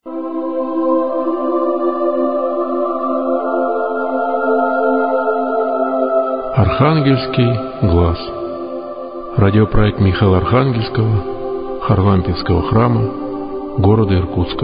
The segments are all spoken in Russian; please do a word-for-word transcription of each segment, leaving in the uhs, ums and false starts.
Архангельский глаз. Радиопроект Михаила Архангельского, Харлампийского храма, города Иркутска.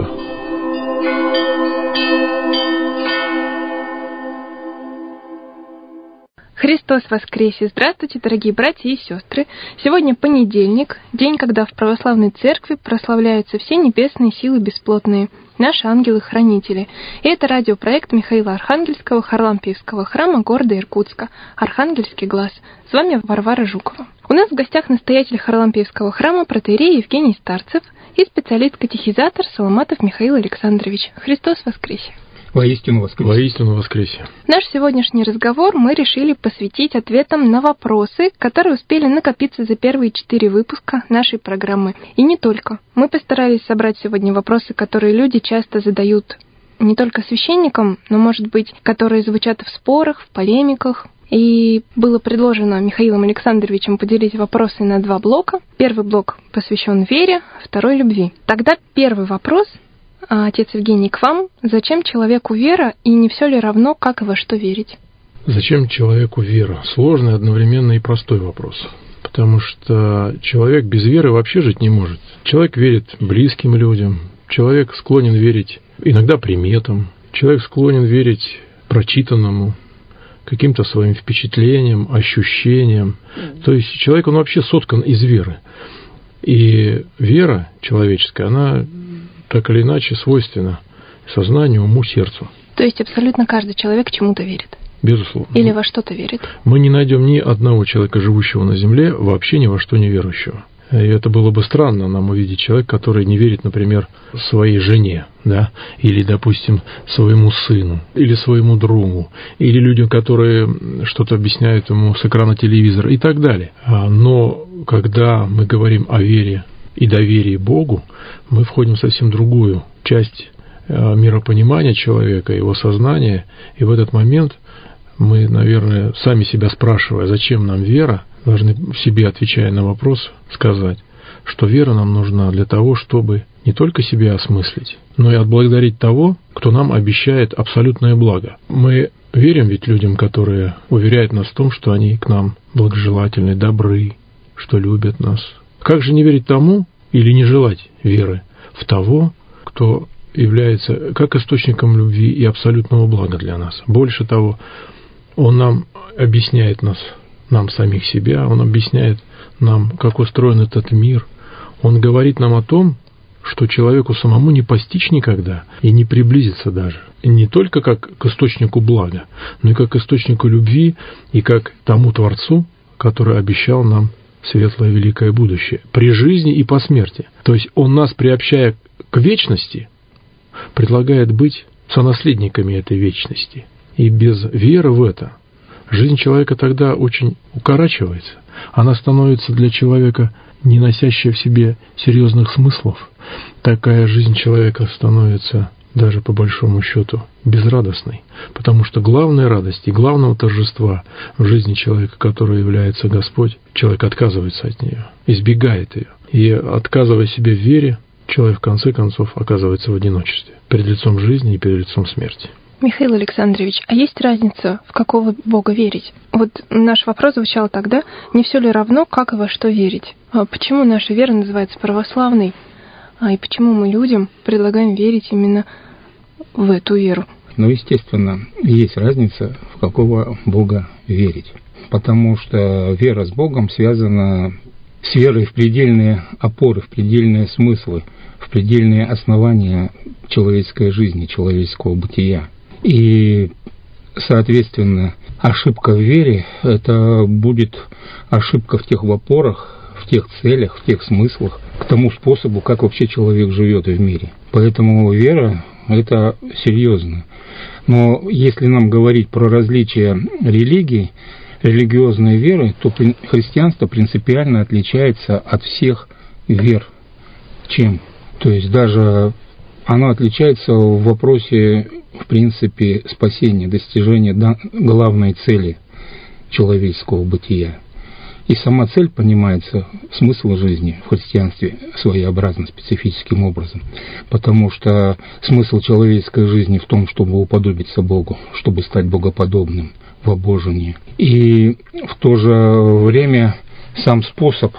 Христос воскресе! Здравствуйте, дорогие братья и сестры! Сегодня понедельник, день, когда в православной церкви прославляются все небесные силы бесплотные, наши ангелы-хранители. И это радиопроект Михаила Архангельского, Харлампийского храма города Иркутска, Архангельский глаз. С вами Варвара Жукова. У нас в гостях настоятель Харлампийского храма протоиерей Евгений Старцев и специалист-катехизатор Соломатов Михаил Александрович. Христос воскресе! Воистину воскресе. Воистину воскресе. Наш сегодняшний разговор мы решили посвятить ответам на вопросы, которые успели накопиться за первые четыре выпуска нашей программы. И не только. Мы постарались собрать сегодня вопросы, которые люди часто задают не только священникам, но, может быть, которые звучат в спорах, в полемиках. И было предложено Михаилом Александровичем поделить вопросы на два блока. Первый блок посвящен вере, второй — любви. Тогда первый вопрос, отец Евгений, к вам. Зачем человеку вера, и не все ли равно, как и во что верить? Зачем человеку вера? Сложный, одновременно и простой вопрос. Потому что человек без веры вообще жить не может. Человек верит близким людям, человек склонен верить иногда приметам, человек склонен верить прочитанному, каким-то своим впечатлениям, ощущениям. То есть человек, он вообще соткан из веры. И вера человеческая, она так или иначе свойственно сознанию, уму, сердцу. То есть абсолютно каждый человек чему-то верит? Безусловно. Или во что-то верит? Мы не найдем ни одного человека, живущего на земле, вообще ни во что не верующего. И это было бы странно нам увидеть человека, который не верит, например, своей жене, да, или, допустим, своему сыну, или своему другу, или людям, которые что-то объясняют ему с экрана телевизора и так далее. Но когда мы говорим о вере и доверии Богу, мы входим в совсем другую часть миропонимания человека, его сознания, и в этот момент мы, наверное, сами себя спрашивая, зачем нам вера, должны себе, отвечая на вопрос, сказать, что вера нам нужна для того, чтобы не только себя осмыслить, но и отблагодарить того, кто нам обещает абсолютное благо. Мы верим ведь людям, которые уверяют нас в том, что они к нам благожелательны, добры, что любят нас. Как же не верить тому или не желать веры в того, кто является как источником любви и абсолютного блага для нас? Больше того, он нам объясняет нас, нам самих себя, он объясняет нам, как устроен этот мир. Он говорит нам о том, что человеку самому не постичь никогда и не приблизиться даже. И не только как к источнику блага, но и как к источнику любви и как тому Творцу, который обещал нам светлое великое будущее при жизни и по смерти. То есть он нас, приобщая к вечности, предлагает быть сонаследниками этой вечности. И без веры в это жизнь человека тогда очень укорачивается. Она становится для человека, не носящая в себе серьезных смыслов. Такая жизнь человека становится даже по большому счету безрадостной, потому что главная радость и главного торжества в жизни человека, который является Господь, человек отказывается от нее, избегает ее. И отказывая себе в вере, человек в конце концов оказывается в одиночестве перед лицом жизни и перед лицом смерти. Михаил Александрович, а есть разница, в какого Бога верить? Вот наш вопрос звучал тогда: не все ли равно, как и во что верить? А почему наша вера называется православной? А и почему мы людям предлагаем верить именно в эту веру? Ну, естественно, есть разница, в какого Бога верить. Потому что вера с Богом связана с верой в предельные опоры, в предельные смыслы, в предельные основания человеческой жизни, человеческого бытия. И, соответственно, ошибка в вере – это будет ошибка в тех опорах, в тех целях, в тех смыслах, к тому способу, как вообще человек живет в мире. Поэтому вера – это серьезно. Но если нам говорить про различия религий, религиозной веры, то христианство принципиально отличается от всех вер. Чем? То есть даже оно отличается в вопросе, в принципе, спасения, достижения главной цели человеческого бытия. И сама цель понимается, смысл жизни в христианстве своеобразно, специфическим образом. Потому что смысл человеческой жизни в том, чтобы уподобиться Богу, чтобы стать богоподобным в обожении. И в то же время сам способ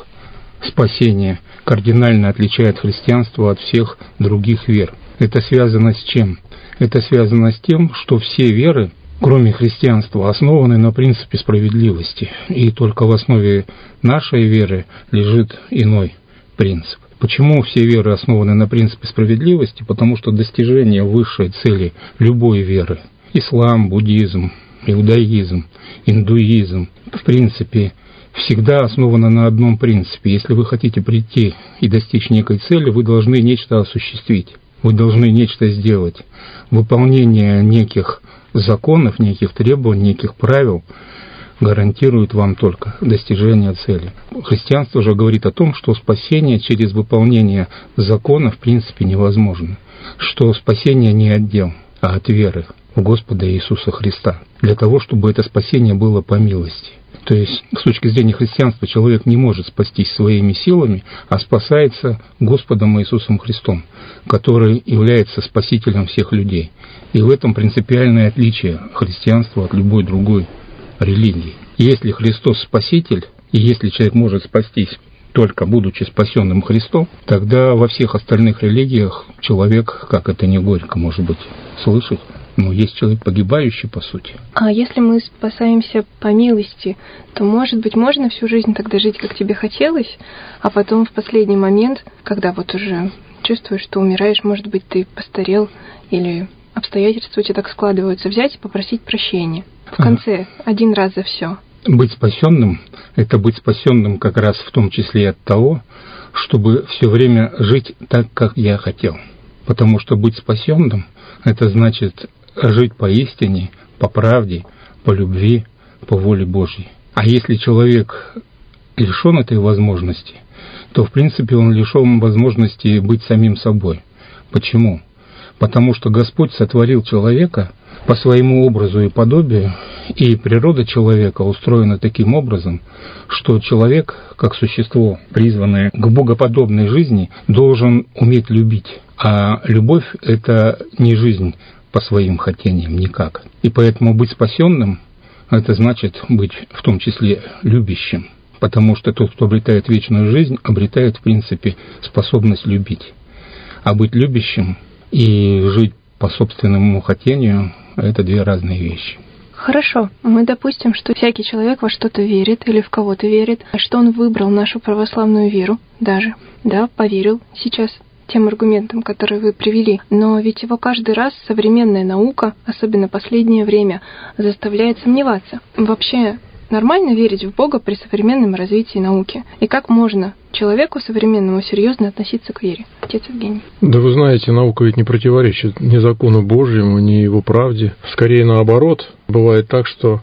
спасения кардинально отличает христианство от всех других вер. Это связано с чем? Это связано с тем, что все веры, кроме христианства, основаны на принципе справедливости. И только в основе нашей веры лежит иной принцип. Почему все веры основаны на принципе справедливости? Потому что достижение высшей цели любой веры, ислам, буддизм, иудаизм, индуизм, в принципе, всегда основано на одном принципе. Если вы хотите прийти и достичь некой цели, вы должны нечто осуществить, вы должны нечто сделать. Выполнение неких законов, неких требований, неких правил гарантирует вам только достижение цели. Христианство же говорит о том, что спасение через выполнение закона в принципе невозможно, что спасение не от дел, а от веры в Господа Иисуса Христа, для того, чтобы это спасение было по милости. То есть, с точки зрения христианства, человек не может спастись своими силами, а спасается Господом Иисусом Христом, который является спасителем всех людей. И в этом принципиальное отличие христианства от любой другой религии. Если Христос Спаситель, и если человек может спастись только будучи спасенным Христом, тогда во всех остальных религиях человек, как это не горько может быть слышать, но есть человек погибающий, по сути. А если мы спасаемся по милости, то, может быть, можно всю жизнь тогда жить, как тебе хотелось, а потом в последний момент, когда вот уже чувствуешь, что умираешь, может быть, ты постарел или обстоятельства у тебя так складываются, взять и попросить прощения. В конце, один раз за все. Быть спасенным – это быть спасенным как раз в том числе и от того, чтобы все время жить так, как я хотел. Потому что быть спасенным – это значит жить поистине, по правде, по любви, по воле Божьей. А если человек лишен этой возможности, то в принципе он лишен возможности быть самим собой. Почему? Потому что Господь сотворил человека по своему образу и подобию, и природа человека устроена таким образом, что человек, как существо, призванное к богоподобной жизни, должен уметь любить. А любовь – это не жизнь по своим хотениям никак. И поэтому быть спасенным – это значит быть в том числе любящим. Потому что тот, кто обретает вечную жизнь, обретает, в принципе, способность любить. А быть любящим и жить по собственному хотению – это две разные вещи. Хорошо, мы допустим, что всякий человек во что-то верит или в кого-то верит, а что он выбрал нашу православную веру даже, да, поверил сейчас тем аргументам, которые вы привели. Но ведь его каждый раз современная наука, особенно последнее время, заставляет сомневаться. Вообще нормально верить в Бога при современном развитии науки? И как можно человеку современному серьезно относиться к вере? Отец Евгений. Да вы знаете, наука ведь не противоречит ни закону Божьему, ни его правде. Скорее наоборот. Бывает так, что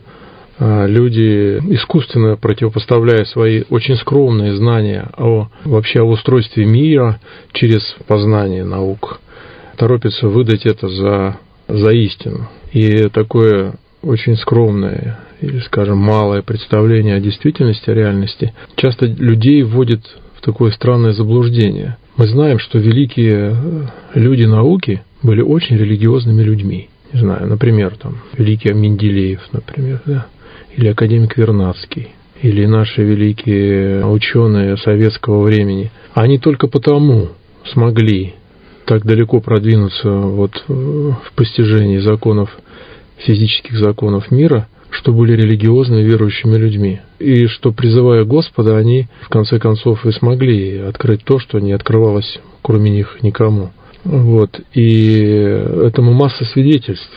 люди, искусственно противопоставляя свои очень скромные знания о, вообще о устройстве мира через познание наук, торопятся выдать это за, за истину. И такое очень скромное или, скажем, малое представление о действительности, о реальности часто людей вводит в такое странное заблуждение. Мы знаем, что великие люди науки были очень религиозными людьми. Не знаю, например, там, великий Менделеев, например, да, или академик Вернадский, или наши великие ученые советского времени. Они только потому смогли так далеко продвинуться вот в постижении законов, физических законов мира, что были религиозными верующими людьми. И что, призывая Господа, они в конце концов и смогли открыть то, что не открывалось кроме них никому. Вот. И этому масса свидетельств.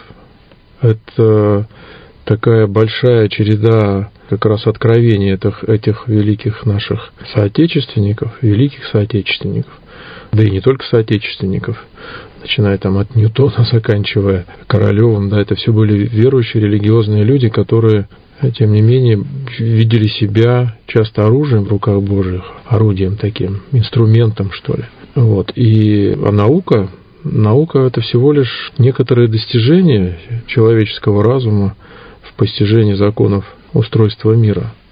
Это такая большая череда как раз откровений этих, этих великих наших соотечественников, великих соотечественников, да и не только соотечественников, начиная там от Ньютона, заканчивая Королевым, да, это все были верующие, религиозные люди, которые, тем не менее, видели себя часто оружием в руках Божьих, орудием таким, инструментом, что ли. Вот. И а наука, наука – это всего лишь некоторые достижения человеческого разума в постижении законов устройства мира.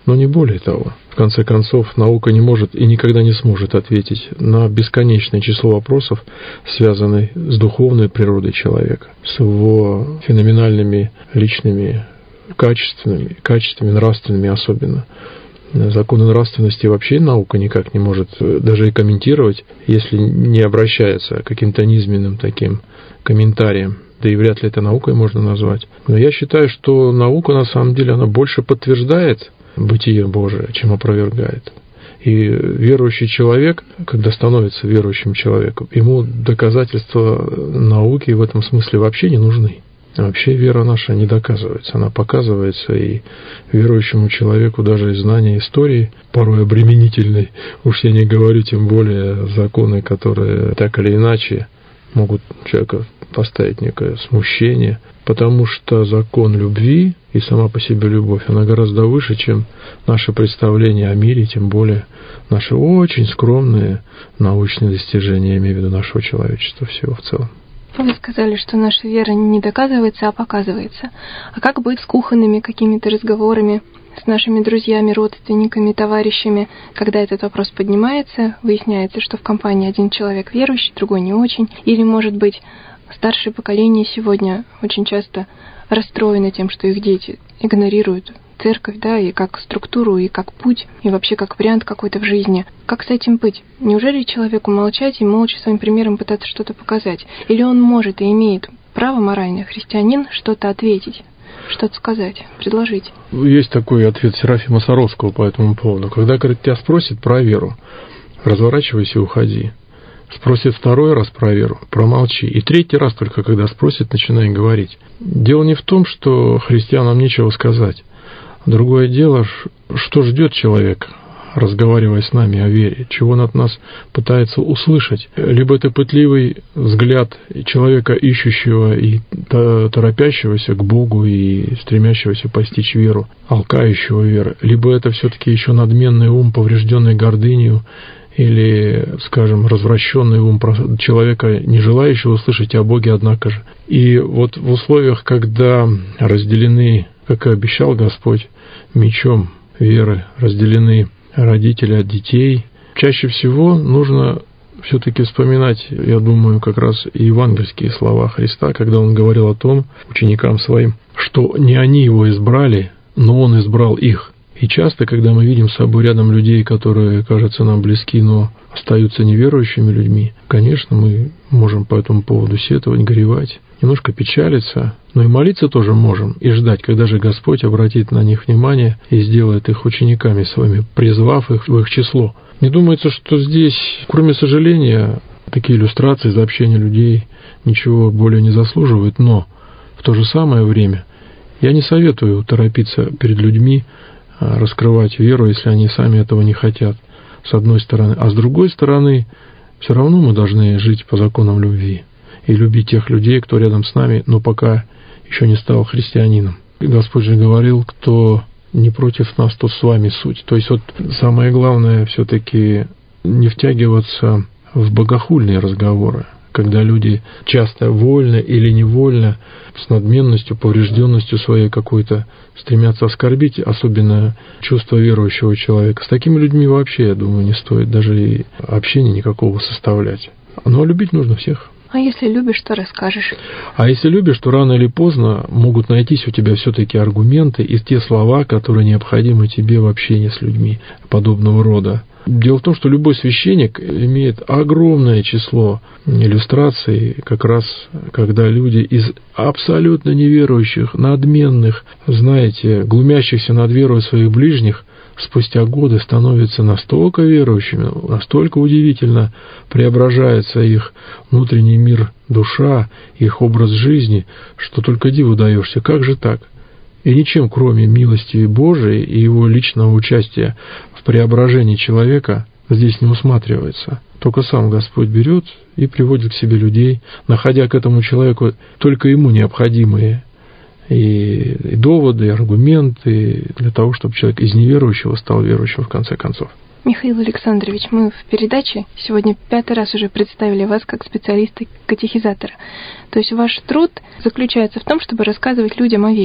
но не более того. В конце концов, наука не может и никогда не сможет ответить на бесконечное число вопросов, связанных с духовной природой человека, с его феноменальными личными качествами, качествами нравственными особенно. Законы нравственности вообще наука никак не может даже и комментировать, если не обращается к каким-то низменным таким комментариям. Да и вряд ли это наукой можно назвать. Но я считаю, что наука на самом деле она больше подтверждает бытие Божие, чем опровергает. И верующий человек, когда становится верующим человеком, ему доказательства науки в этом смысле вообще не нужны. Вообще вера наша не доказывается, она показывается, и верующему человеку даже из знания истории, порой обременительной, уж я не говорю тем более законы, которые так или иначе могут человека поставить некое смущение, потому что закон любви и сама по себе любовь, она гораздо выше, чем наше представление о мире, тем более наши очень скромные научные достижения, я имею в виду нашего человечества всего в целом. Вы сказали, что наша вера не доказывается, а показывается. А как быть с кухонными какими-то разговорами с нашими друзьями, родственниками, товарищами, когда этот вопрос поднимается, выясняется, что в компании один человек верующий, другой не очень, или, может быть, старшее поколение сегодня очень часто расстроено тем, что их дети игнорируют церковь, да, и как структуру, и как путь, и вообще как вариант какой-то в жизни. Как с этим быть? Неужели человеку молчать и молча своим примером пытаться что-то показать? Или он может и имеет право моральное, христианин, что-то ответить, что-то сказать, предложить? Есть такой ответ Серафима Саровского по этому поводу. Когда, говорит, тебя спросят про веру, разворачивайся и уходи. Спросит второй раз про веру, промолчи. И третий раз только, когда спросит, начинай говорить. Дело не в том, что христианам нечего сказать. Другое дело, что ждет человек, разговаривая с нами о вере, чего он от нас пытается услышать. Либо это пытливый взгляд человека, ищущего и торопящегося к Богу и стремящегося постичь веру, алкающего веры, либо это все-таки еще надменный ум, поврежденный гордынью, или, скажем, развращенный ум человека, не желающего услышать о Боге, однако же. И вот в условиях, когда разделены, как и обещал Господь, мечом веры, разделены родители от детей, чаще всего нужно все-таки вспоминать, я думаю, как раз и евангельские слова Христа, когда Он говорил о том ученикам Своим, что не они Его избрали, но Он избрал их. И часто, когда мы видим с собой рядом людей, которые, кажутся нам близки, но остаются неверующими людьми, конечно, мы можем по этому поводу сетовать, горевать, немножко печалиться, но и молиться тоже можем, и ждать, когда же Господь обратит на них внимание и сделает их учениками своими, призвав их в их число. Мне думается, что здесь, кроме сожаления, такие иллюстрации за общение людей ничего более не заслуживают, но в то же самое время я не советую торопиться перед людьми, раскрывать веру, если они сами этого не хотят, с одной стороны. А с другой стороны, все равно мы должны жить по законам любви и любить тех людей, кто рядом с нами, но пока еще не стал христианином. И Господь же говорил, кто не против нас, то с вами суть. То есть вот самое главное все-таки не втягиваться в богохульные разговоры, когда люди часто вольно или невольно, с надменностью, поврежденностью своей какой-то стремятся оскорбить, особенно чувство верующего человека. С такими людьми вообще, я думаю, не стоит даже и общения никакого составлять. Но любить нужно всех. А если любишь, то расскажешь. А если любишь, то рано или поздно могут найтись у тебя все-таки аргументы и те слова, которые необходимы тебе в общении с людьми подобного рода. Дело в том, что любой священник имеет огромное число иллюстраций, как раз когда люди из абсолютно неверующих, надменных, знаете, глумящихся над верой своих ближних, спустя годы становятся настолько верующими, настолько удивительно преображается их внутренний мир, душа, их образ жизни, что только диву даешься. Как же так? И ничем, кроме милости Божией и его личного участия в преображении человека, здесь не усматривается. Только сам Господь берет и приводит к себе людей, находя к этому человеку только ему необходимые и, и доводы, и аргументы для того, чтобы человек из неверующего стал верующим в конце концов. Михаил Александрович, мы в передаче сегодня пятый раз уже представили вас как специалиста-катехизатора. То есть ваш труд заключается в том, чтобы рассказывать людям о вере.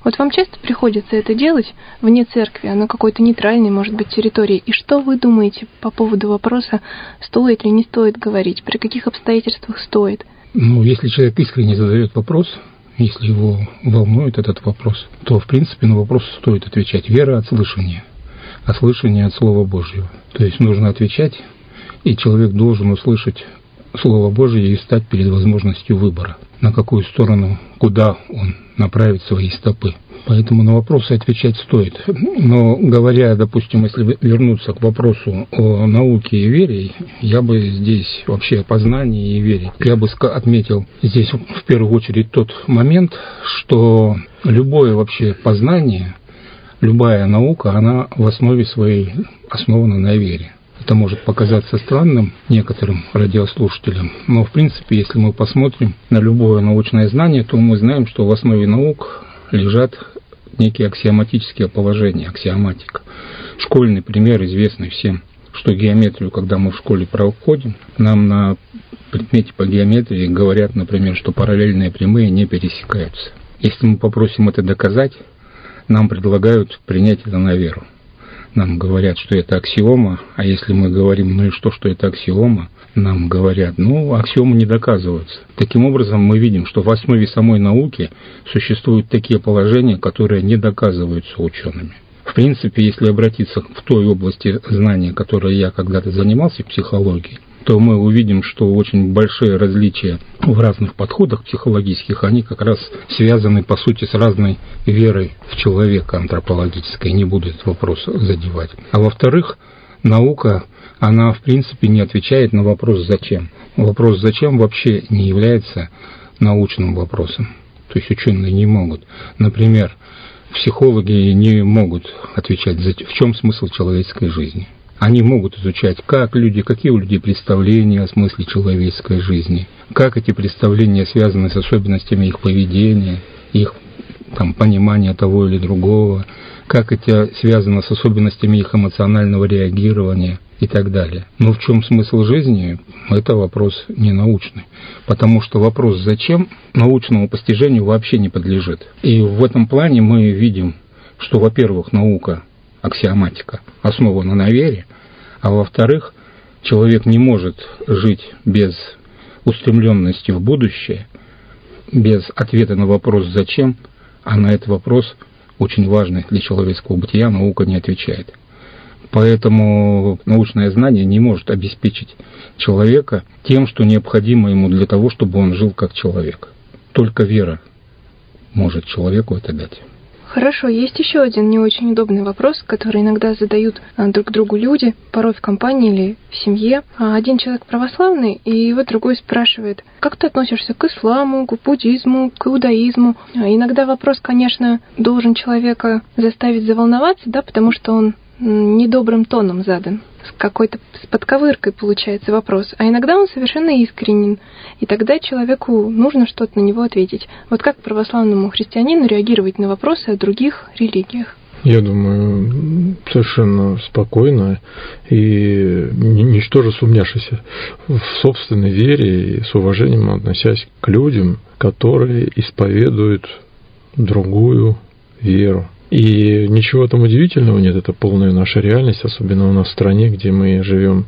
Вот вам часто приходится это делать вне церкви, а на какой-то нейтральной, может быть, территории? И что вы думаете по поводу вопроса, стоит ли, не стоит говорить, при каких обстоятельствах стоит? Ну, если человек искренне задает вопрос, если его волнует этот вопрос, то, в принципе, на вопрос стоит отвечать. Вера от слышания, а слышание от Слова Божьего. То есть нужно отвечать, и человек должен услышать Слово Божье и стать перед возможностью выбора, на какую сторону, куда он направит свои стопы. Поэтому на вопросы отвечать стоит. Но говоря, допустим, если вернуться к вопросу о науке и вере, я бы здесь вообще о познании и вере, я бы отметил здесь в первую очередь тот момент, что любое вообще познание, любая наука, она в основе своей основана на вере. Это может показаться странным некоторым радиослушателям, но в принципе, если мы посмотрим на любое научное знание, то мы знаем, что в основе наук лежат некие аксиоматические положения, аксиоматика. Школьный пример известный всем, что геометрию, когда мы в школе проходим, нам на предмете по геометрии говорят, например, что параллельные прямые не пересекаются. Если мы попросим это доказать, нам предлагают принять это на веру. Нам говорят, что это аксиома, а если мы говорим, ну и что, что это аксиома, нам говорят, ну, аксиомы не доказываются. Таким образом, мы видим, что в основе самой науки существуют такие положения, которые не доказываются учеными. В принципе, если обратиться в той области знания, которой я когда-то занимался, психологией, то мы увидим, что очень большие различия в разных подходах психологических, они как раз связаны, по сути, с разной верой в человека антропологической. Не буду этот вопрос задевать. А во-вторых, наука, она, в принципе, не отвечает на вопрос «зачем?». Вопрос «зачем?» вообще не является научным вопросом. То есть ученые не могут. Например, психологи не могут отвечать, в чем смысл человеческой жизни. Они могут изучать, как люди, какие у людей представления о смысле человеческой жизни, как эти представления связаны с особенностями их поведения, их там, понимания того или другого, как это связано с особенностями их эмоционального реагирования и так далее. Но в чем смысл жизни, это вопрос не научный, потому что вопрос «зачем?» научному постижению вообще не подлежит. И в этом плане мы видим, что, во-первых, наука, аксиоматика, основана на вере, а во-вторых, человек не может жить без устремленности в будущее, без ответа на вопрос «зачем?», а на этот вопрос, очень важный для человеческого бытия, наука не отвечает. Поэтому научное знание не может обеспечить человека тем, что необходимо ему для того, чтобы он жил как человек. Только вера может человеку это дать. Хорошо, есть еще один не очень удобный вопрос, который иногда задают друг другу люди, порой в компании или в семье. Один человек православный, и его другой спрашивает, как ты относишься к исламу, к буддизму, к иудаизму. Иногда вопрос, конечно, должен человека заставить заволноваться, да, потому что он недобрым тоном задан, с какой-то с подковыркой получается вопрос, а иногда он совершенно искренен, и тогда человеку нужно что-то на него ответить. Вот как православному христианину реагировать на вопросы о других религиях? Я думаю, совершенно спокойно и ничтоже сумняшися в собственной вере и с уважением относясь к людям, которые исповедуют другую веру. И ничего там удивительного нет, это полная наша реальность, особенно у нас в стране, где мы живем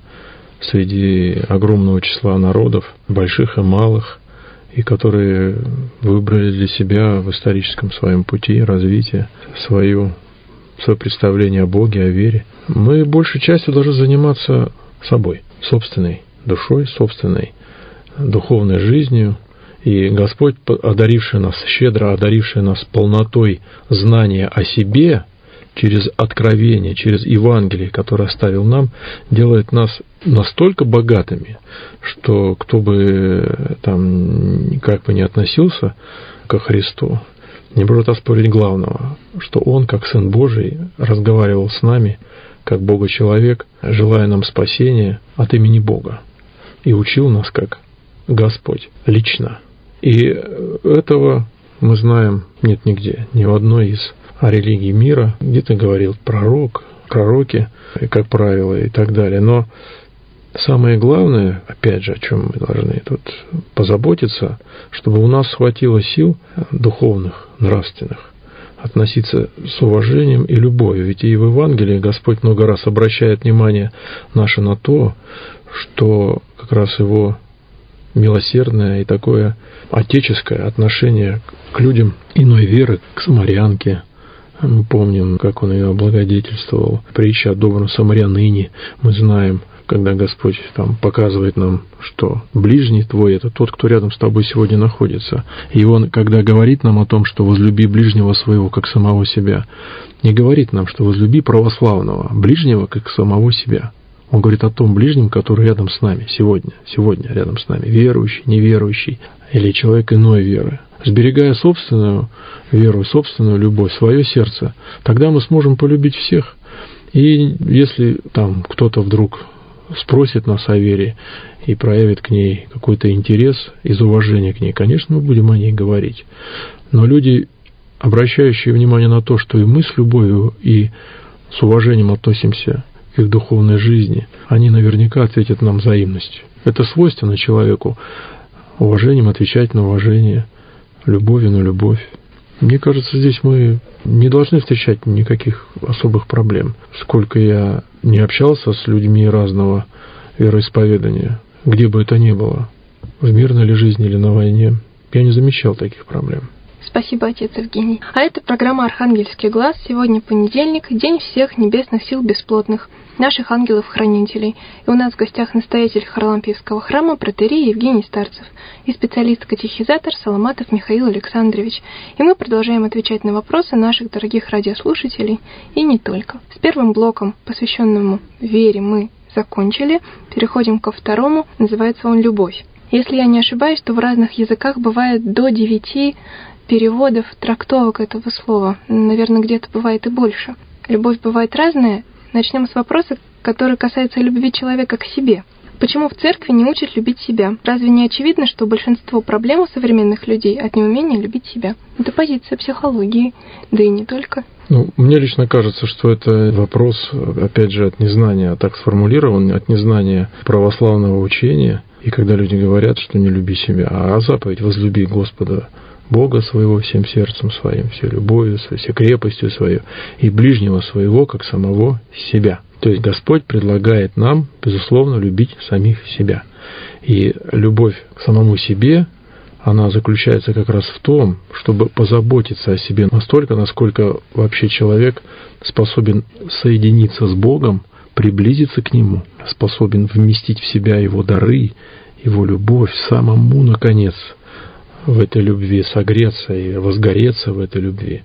среди огромного числа народов, больших и малых, и которые выбрали для себя в историческом своем пути развития свою, свое представление о Боге, о вере. Мы большей частью должны заниматься собой, собственной душой, собственной духовной жизнью. И Господь, одаривший нас, щедро одаривший нас полнотой знания о себе через откровение, через Евангелие, которое оставил нам, делает нас настолько богатыми, что кто бы там как бы ни относился ко Христу, не может оспорить главного, что Он, как Сын Божий, разговаривал с нами, как Бога-человек, желая нам спасения от имени Бога, и учил нас, как Господь, лично. И этого мы знаем нет нигде, ни в одной из религий мира. Где-то говорил пророк, пророки, как правило, и так далее. Но самое главное, опять же, о чем мы должны тут позаботиться, чтобы у нас хватило сил духовных, нравственных, относиться с уважением и любовью. Ведь и в Евангелии Господь много раз обращает внимание наше на то, что как раз Его милосердное и такое отеческое отношение к людям иной веры, к самарянке. Мы помним, как Он ее облагодетельствовал. Притча о добром самарянине. Мы знаем, когда Господь там показывает нам, что ближний твой – это тот, кто рядом с тобой сегодня находится. И Он, когда говорит нам о том, что возлюби ближнего своего, как самого себя, не говорит нам, что возлюби православного ближнего, как самого себя. Он говорит о том ближнем, который рядом с нами сегодня, сегодня рядом с нами, верующий, неверующий или человек иной веры. Сберегая собственную веру, собственную любовь, свое сердце, тогда мы сможем полюбить всех. И если там кто-то вдруг спросит нас о вере и проявит к ней какой-то интерес из уважения к ней, конечно, мы будем о ней говорить. Но люди, обращающие внимание на то, что и мы с любовью и с уважением относимся к их духовной жизни, они наверняка ответят нам взаимностью. Это свойственно человеку, уважением отвечать на уважение, любовью на любовь. Мне кажется, здесь мы не должны встречать никаких особых проблем. Сколько я не общался с людьми разного вероисповедания, где бы это ни было, в мирной ли жизни или на войне, я не замечал таких проблем. Спасибо, отец Евгений. А это программа «Архангельский глаз». Сегодня понедельник, день всех небесных сил бесплотных, наших ангелов-хранителей. И у нас в гостях настоятель Харлампиевского храма протоиерей Евгений Старцев и специалист-катехизатор Соломатов Михаил Александрович. И мы продолжаем отвечать на вопросы наших дорогих радиослушателей и не только. С первым блоком, посвященному вере, мы закончили. Переходим ко второму, называется он «Любовь». Если я не ошибаюсь, то в разных языках бывает до девяти переводов, трактовок этого слова. Наверное, где-то бывает и больше. Любовь бывает разная. Начнем с вопроса, который касается любви человека к себе. Почему в церкви не учат любить себя? Разве не очевидно, что большинство проблем у современных людей от неумения любить себя? Это позиция психологии, да и не только. Ну, мне лично кажется, что это вопрос, опять же, от незнания, так сформулирован, от незнания православного учения. И когда люди говорят, что не люби себя, а заповедь возлюби Господа Бога своего всем сердцем своим, всей любовью, всей крепостью своей, и ближнего своего, как самого себя. То есть Господь предлагает нам, безусловно, любить самих себя. И любовь к самому себе, она заключается как раз в том, чтобы позаботиться о себе настолько, насколько вообще человек способен соединиться с Богом, приблизиться к Нему, способен вместить в себя Его дары, Его любовь, самому, наконец, в этой любви согреться и возгореться в этой любви.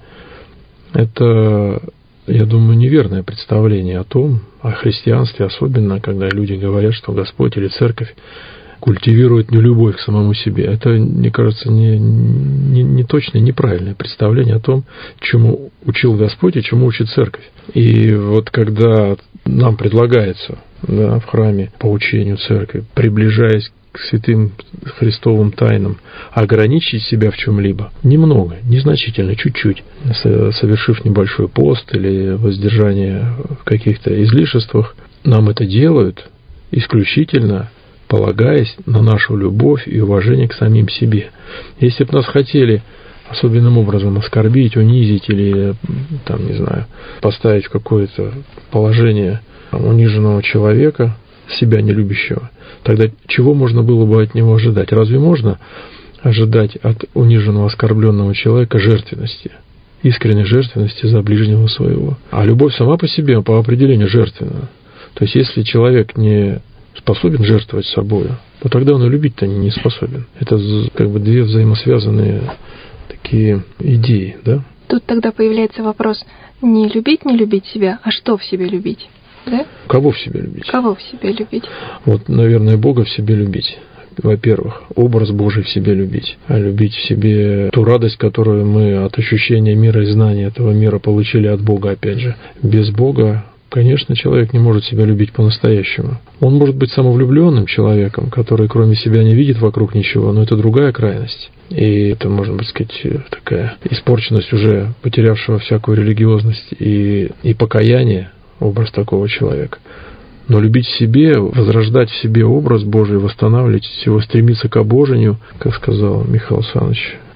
Это, я думаю, неверное представление о том, о христианстве, особенно когда люди говорят, что Господь или Церковь культивирует нелюбовь к самому себе. Это, мне кажется, не, не, не точное, неправильное представление о том, чему учил Господь и чему учит Церковь. И вот когда нам предлагается, да, в храме по учению Церкви, приближаясь к святым Христовым тайнам, ограничить себя в чем-либо немного, незначительно, чуть-чуть, совершив небольшой пост или воздержание в каких-то излишествах, нам это делают исключительно полагаясь на нашу любовь и уважение к самим себе. Если бы нас хотели особенным образом оскорбить, унизить или, там, не знаю, поставить в какое-то положение униженного человека, себя не любящего, тогда чего можно было бы от него ожидать? Разве можно ожидать от униженного, оскорбленного человека жертвенности, искренней жертвенности за ближнего своего? А любовь сама по себе, по определению, жертвенна. То есть, если человек не способен жертвовать собой, то тогда он и любить-то не способен. Это как бы две взаимосвязанные такие идеи, да? Тут тогда появляется вопрос, не любить, не любить себя, а что в себе любить, да? Кого в себе любить? Кого в себе любить? Вот, наверное, Бога в себе любить. Во-первых, образ Божий в себе любить, а любить в себе ту радость, которую мы от ощущения мира и знания этого мира получили от Бога, опять же. Без Бога, конечно, человек не может себя любить по-настоящему. Он может быть самовлюбленным человеком, который кроме себя не видит вокруг ничего, но это другая крайность. И это, можно быть сказать, такая испорченность уже потерявшего всякую религиозность и, и покаяние, образ такого человека. Но любить в себе, возрождать в себе образ Божий, восстанавливать его, стремиться к обожению, как сказал Михаил Александрович,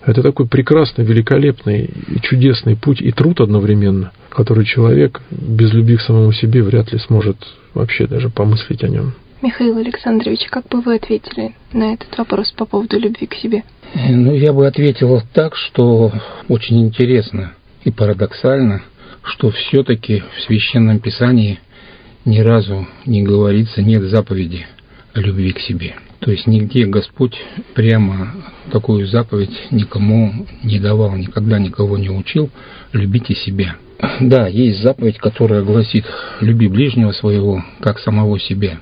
Это такой прекрасный, великолепный и чудесный путь и труд одновременно, который человек без любви к самому себе вряд ли сможет вообще даже помыслить о нем. Михаил Александрович, как бы вы ответили на этот вопрос по поводу любви к себе? Ну, я бы ответил так, что очень интересно и парадоксально, что все-таки в Священном Писании ни разу не говорится, нет заповеди о любви к себе. То есть нигде Господь прямо такую заповедь никому не давал, никогда никого не учил: любите себя. Да, есть заповедь, которая гласит: люби ближнего своего, как самого себя.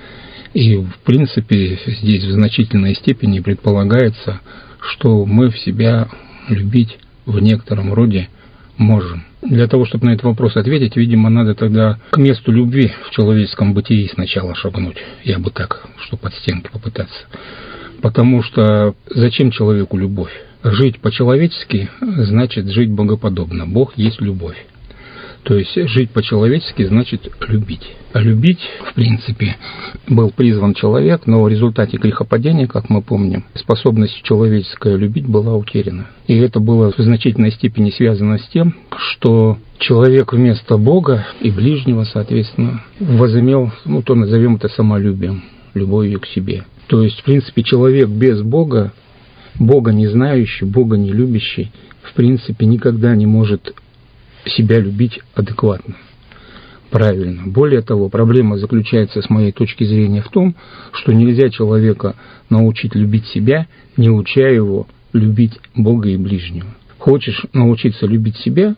И, в принципе, здесь в значительной степени предполагается, что мы в себя любить в некотором роде можем. Для того, чтобы на этот вопрос ответить, видимо, надо тогда к месту любви в человеческом бытии сначала шагнуть. Я бы так, что под стенки попытаться. Потому что зачем человеку любовь? Жить по-человечески значит жить богоподобно. Бог есть любовь. То есть жить по-человечески значит любить. А любить, в принципе, был призван человек, но в результате грехопадения, как мы помним, способность человеческая любить была утеряна. И это было в значительной степени связано с тем, что человек вместо Бога и ближнего, соответственно, возымел, ну, то назовем это самолюбием, любовью к себе. То есть, в принципе, человек без Бога, Бога не знающий, Бога не любящий, в принципе, никогда не может себя любить адекватно, правильно. Более того, проблема заключается, с моей точки зрения, в том, что нельзя человека научить любить себя, не уча его любить Бога и ближнего. Хочешь научиться любить себя,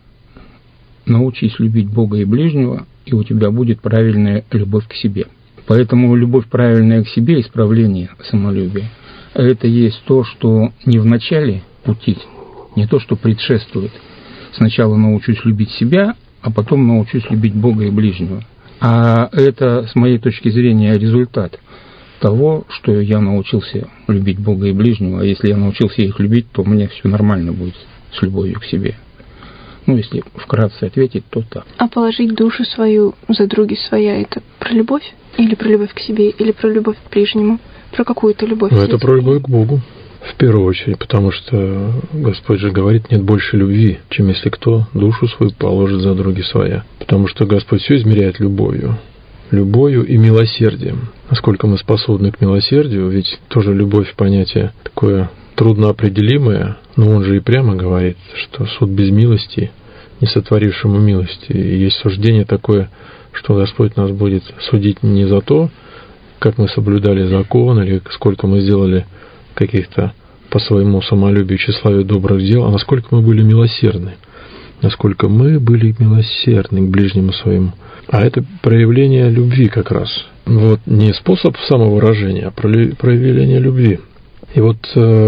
научись любить Бога и ближнего, и у тебя будет правильная любовь к себе. Поэтому любовь правильная к себе, исправление самолюбия, это есть то, что не в начале пути, не то, что предшествует. Сначала научусь любить себя, а потом научусь любить Бога и ближнего. А это, с моей точки зрения, результат того, что я научился любить Бога и ближнего. А если я научился их любить, то у меня все нормально будет с любовью к себе. Ну, если вкратце ответить, то так. А положить душу свою за други своя — это про любовь? Или про любовь к себе, или про любовь к ближнему? Про какую-то любовь? Ну, это про любовь к Богу. В первую очередь, потому что Господь же говорит: нет больше любви, чем если кто душу свою положит за други своя. Потому что Господь все измеряет любовью. Любовью и милосердием. Насколько мы способны к милосердию, ведь тоже любовь понятие такое трудноопределимое, но он же и прямо говорит, что суд без милости, не сотворившему милости. И есть суждение такое, что Господь нас будет судить не за то, как мы соблюдали закон, или сколько мы сделали каких-то по своему самолюбию, тщеславию добрых дел, а насколько мы были милосердны, насколько мы были милосердны к ближнему своему. А это проявление любви как раз. Вот не способ самовыражения, а проявление любви. И вот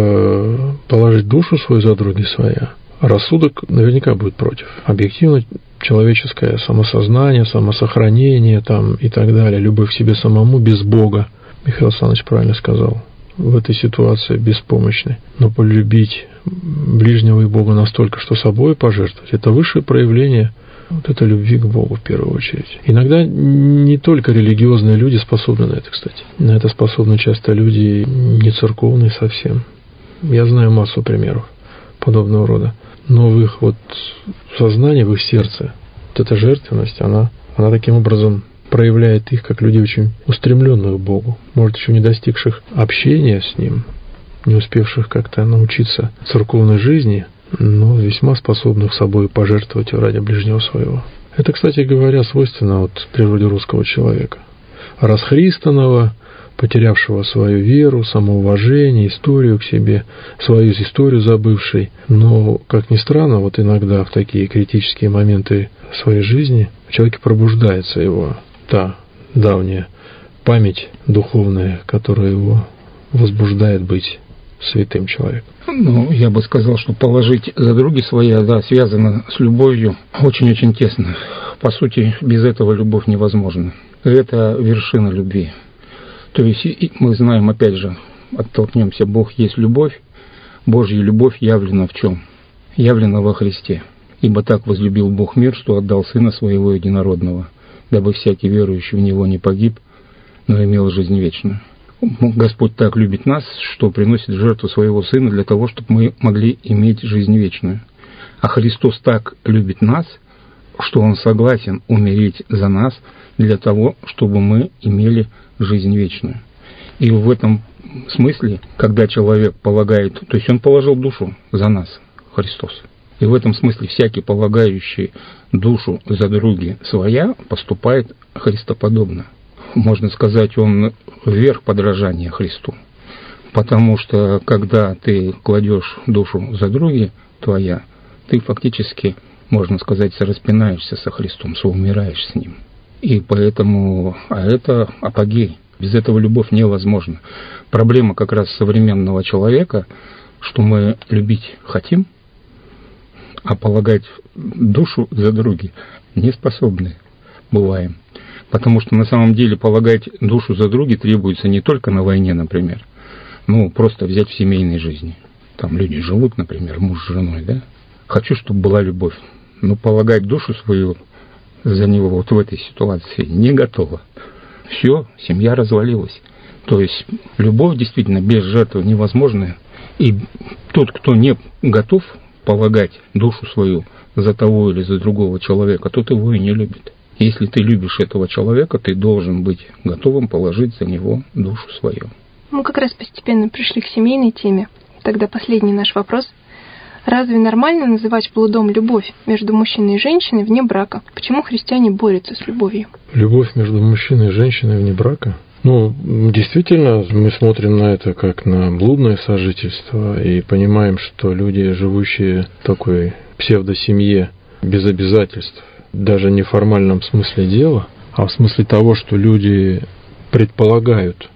э, положить душу свою за други своя, рассудок наверняка будет против. Объективно человеческое самосознание, самосохранение там, и так далее, любовь к себе самому без Бога. Михаил Александрович правильно сказал. В этой ситуации беспомощны. Но полюбить ближнего и Бога настолько, что собой пожертвовать, это высшее проявление вот этой любви к Богу в первую очередь. Иногда не только религиозные люди способны на это, кстати. На это способны часто люди не церковные совсем. Я знаю массу примеров подобного рода. Но в их вот сознании, в их сердце вот эта жертвенность, она, она таким образом проявляет их как людей очень устремленных к Богу, может, еще не достигших общения с Ним, не успевших как-то научиться церковной жизни, но весьма способных собой пожертвовать ради ближнего своего. Это, кстати говоря, свойственно вот природе русского человека. Расхристанного, потерявшего свою веру, самоуважение, историю к себе, свою историю забывший. Но, как ни странно, вот иногда в такие критические моменты своей жизни в человеке пробуждается его та давняя память духовная, которая его возбуждает быть святым человеком. Ну, я бы сказал, что положить за други свои, да, связано с любовью очень-очень тесно. По сути, без этого любовь невозможна. Это вершина любви. То есть мы знаем, опять же, оттолкнемся, Бог есть любовь, Божья любовь явлена в чем? Явлена во Христе. Ибо так возлюбил Бог мир, что отдал Сына Своего Единородного, дабы всякий верующий в Него не погиб, но имел жизнь вечную. Господь так любит нас, что приносит в жертву своего Сына для того, чтобы мы могли иметь жизнь вечную. А Христос так любит нас, что Он согласен умереть за нас для того, чтобы мы имели жизнь вечную. И в этом смысле, когда человек полагает, то есть Он положил душу за нас, Христос. И в этом смысле всякий, полагающий душу за други своя, поступает христоподобно. Можно сказать, он вверх подражания Христу. Потому что, когда ты кладешь душу за други твоя, ты фактически, можно сказать, распинаешься со Христом, соумираешь с Ним. И поэтому, а это апогей. Без этого любовь невозможна. Проблема как раз современного человека, что мы любить хотим, а полагать душу за други не способны бываем. Потому что на самом деле полагать душу за други требуется не только на войне, например, ну, просто взять в семейной жизни. Там люди живут, например, муж с женой, да? Хочу, чтобы была любовь. Но полагать душу свою за него вот в этой ситуации не готова. Все, семья развалилась. То есть любовь действительно без жертвы невозможна. И тот, кто не готов полагать душу свою за того или за другого человека, тот его и не любит. Если ты любишь этого человека, ты должен быть готовым положить за него душу свою. Мы как раз постепенно пришли к семейной теме. Тогда последний наш вопрос. Разве нормально называть блудом любовь между мужчиной и женщиной вне брака? Почему христиане борются с любовью? Любовь между мужчиной и женщиной вне брака? Ну, действительно, мы смотрим на это как на блудное сожительство и понимаем, что люди, живущие в такой псевдосемье без обязательств, даже не в формальном смысле дела, а в смысле того, что люди предполагают,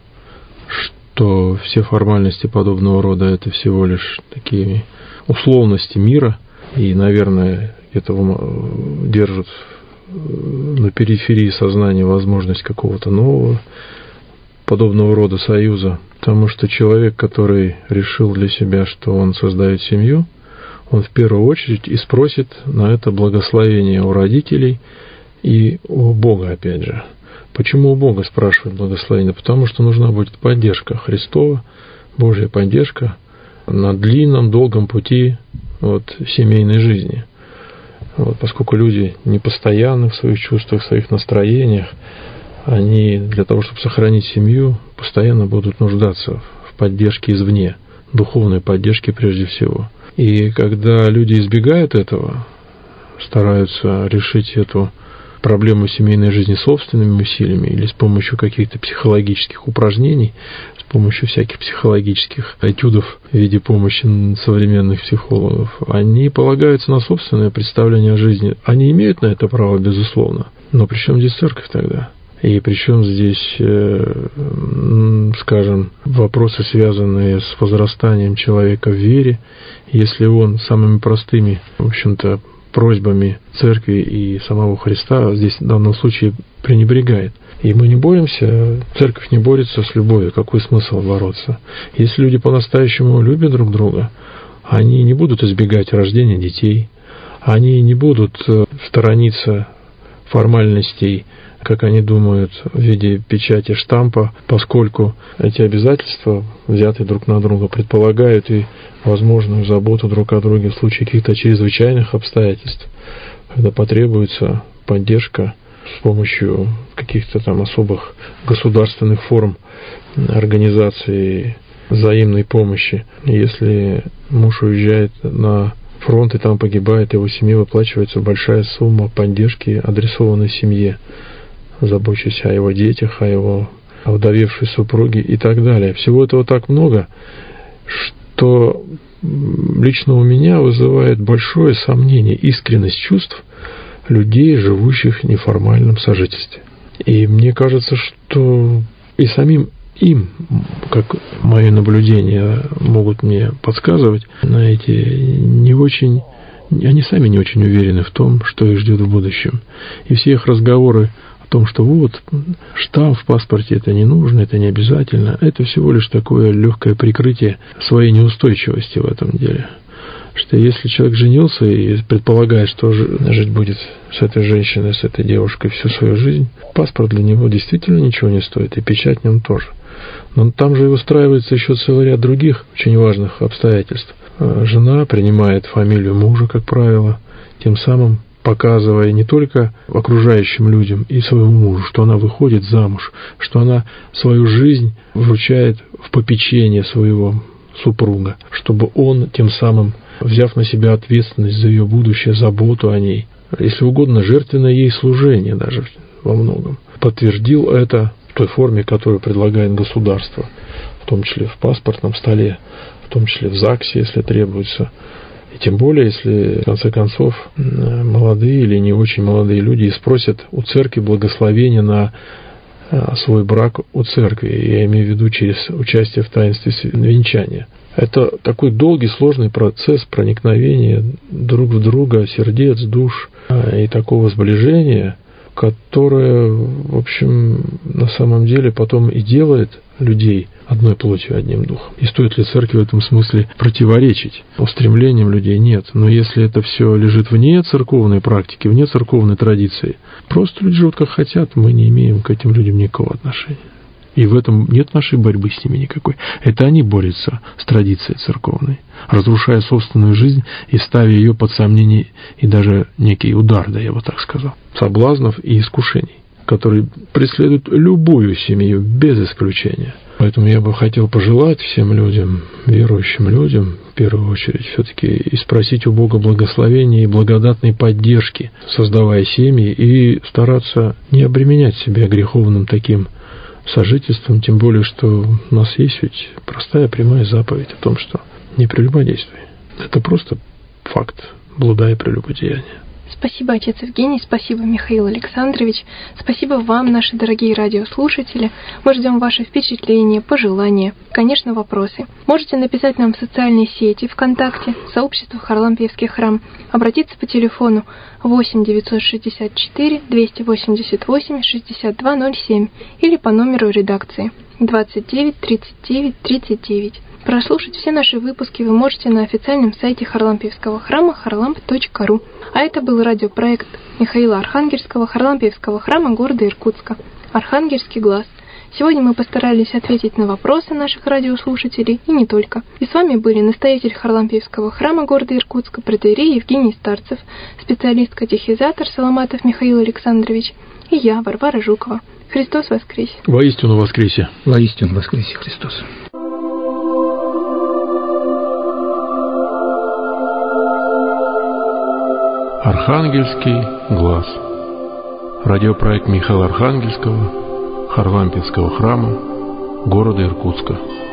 что все формальности подобного рода – это всего лишь такие условности мира, и, наверное, этого держат на периферии сознания возможность какого-то нового подобного рода союза, потому что человек, который решил для себя, что он создает семью, он в первую очередь и спросит на это благословение у родителей и у Бога, опять же. Почему у Бога спрашивают благословение? Потому что нужна будет поддержка Христова, Божья поддержка на длинном, долгом пути вот, семейной жизни. Вот, поскольку люди непостоянны в своих чувствах, в своих настроениях, они для того, чтобы сохранить семью, постоянно будут нуждаться в поддержке извне, духовной поддержке прежде всего. И когда люди избегают этого, стараются решить эту проблему семейной жизни собственными усилиями или с помощью каких-то психологических упражнений, с помощью всяких психологических этюдов в виде помощи современных психологов, они полагаются на собственное представление о жизни. Они имеют на это право, безусловно. Но при чем здесь церковь тогда? И причем здесь, скажем, вопросы, связанные с возрастанием человека в вере, если он самыми простыми, в общем-то, просьбами церкви и самого Христа здесь в данном случае пренебрегает. И мы не боремся, церковь не борется с любовью. Какой смысл бороться? Если люди по-настоящему любят друг друга, они не будут избегать рождения детей, они не будут сторониться формальностей, как они думают, в виде печати штампа, поскольку эти обязательства, взятые друг на друга, предполагают и возможную заботу друг о друге в случае каких-то чрезвычайных обстоятельств, когда потребуется поддержка с помощью каких-то там особых государственных форм организации взаимной помощи. Если муж уезжает на фронт и там погибает, его семье выплачивается большая сумма поддержки, адресованной семье, забочусь о его детях, о его овдовевшей супруге и так далее. Всего этого так много, что лично у меня вызывает большое сомнение искренность чувств людей, живущих в неформальном сожительстве. И мне кажется, что и самим им, как мои наблюдения могут мне подсказывать, на эти не очень, они сами не очень уверены в том, что их ждет в будущем. И все их разговоры о том, что вот штамп в паспорте это не нужно, это не обязательно, это всего лишь такое легкое прикрытие своей неустойчивости в этом деле. Что что если человек женился и предполагает, что жить будет с этой женщиной, с этой девушкой всю свою жизнь, паспорт для него действительно ничего не стоит, и печать в нем тоже. Но там же устраивается еще целый ряд других очень важных обстоятельств. Жена принимает фамилию мужа, как правило, тем самым показывая не только окружающим людям и своему мужу, что она выходит замуж, что она свою жизнь вручает в попечение своего супруга, чтобы он тем самым, взяв на себя ответственность за ее будущее, заботу о ней, если угодно, жертвенное ей служение даже во многом, подтвердил это в той форме, которую предлагает государство, в том числе в паспортном столе, в том числе в ЗАГСе, если требуется. И тем более, если, в конце концов, молодые или не очень молодые люди спросят у церкви благословения на свой брак у церкви, я имею в виду через участие в таинстве венчания. Это такой долгий, сложный процесс проникновения друг в друга, сердец, душ и такого сближения, которое, в общем, на самом деле потом и делает людей одной плотью, одним духом. И стоит ли церкви в этом смысле противоречить устремлениям людей? Нет. Но если это все лежит вне церковной практики, вне церковной традиции, просто люди живут как хотят, мы не имеем к этим людям никакого отношения. И в этом нет нашей борьбы с ними никакой. Это они борются с традицией церковной, разрушая собственную жизнь и ставя ее под сомнение и даже некий удар, да я бы так сказал, соблазнов и искушений, которые преследуют любую семью без исключения. Поэтому я бы хотел пожелать всем людям, верующим людям, в первую очередь, все-таки и спросить у Бога благословения и благодатной поддержки, создавая семьи, и стараться не обременять себя греховным таким сожительством, тем более, что у нас есть ведь простая прямая заповедь о том, что не прелюбодействуй. Это просто факт блуда и прелюбодеяния. Спасибо, отец Евгений, спасибо, Михаил Александрович, спасибо вам, наши дорогие радиослушатели. Мы ждем ваши впечатления, пожелания, конечно, вопросы. Можете написать нам в социальной сети ВКонтакте, сообщество Харлампиевский храм, обратиться по телефону восемь девятьсот шестьдесят четыре двести восемьдесят восемь шестьдесят два ноль семь или по номеру редакции двадцать девять тридцать девять тридцать девять. Прослушать все наши выпуски вы можете на официальном сайте Харлампиевского храма харламп точка ру. А это был радиопроект Михаила Архангельского Харлампиевского храма города Иркутска «Архангельский глаз». Сегодня мы постарались ответить на вопросы наших радиослушателей и не только. И с вами были настоятель Харлампиевского храма города Иркутска протоиерей Евгений Старцев, специалист-катехизатор Соломатов Михаил Александрович и я, Варвара Жукова. Христос воскресе! Воистину воскресе! Воистину воскресе Христос! Архангельский глаз. Радиопроект Михаила Архангельского Харлампиевского храма города Иркутска.